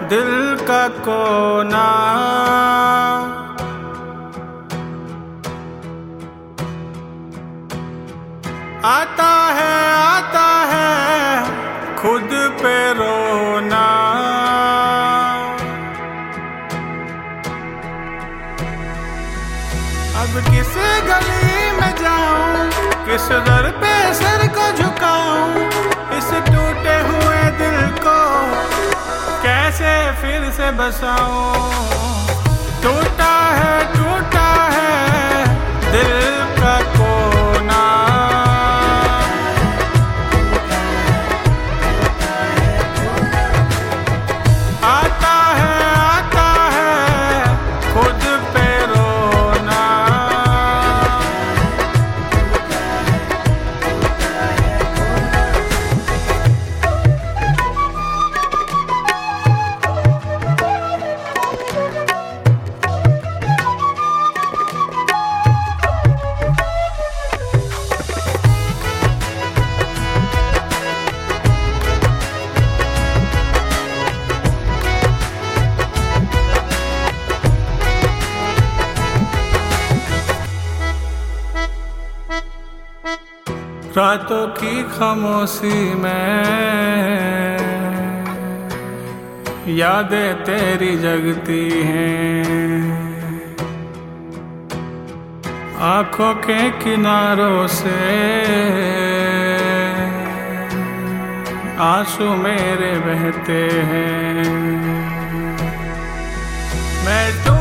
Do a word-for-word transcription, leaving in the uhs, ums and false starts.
दिल का कोना। आता है आता है खुद पे रोना। अब किस गली में जाऊं, किस दर पे सर को झुकाऊं, इस टूटे हुए दिल को कैसे फिर से बसाऊं। टूटा है टूटा है दिल का कोना। आता है आता है खुद पे रोना। रातों की खामोशी में यादें तेरी जगती हैं। आँखों के किनारों से आंसू मेरे बहते हैं। मैं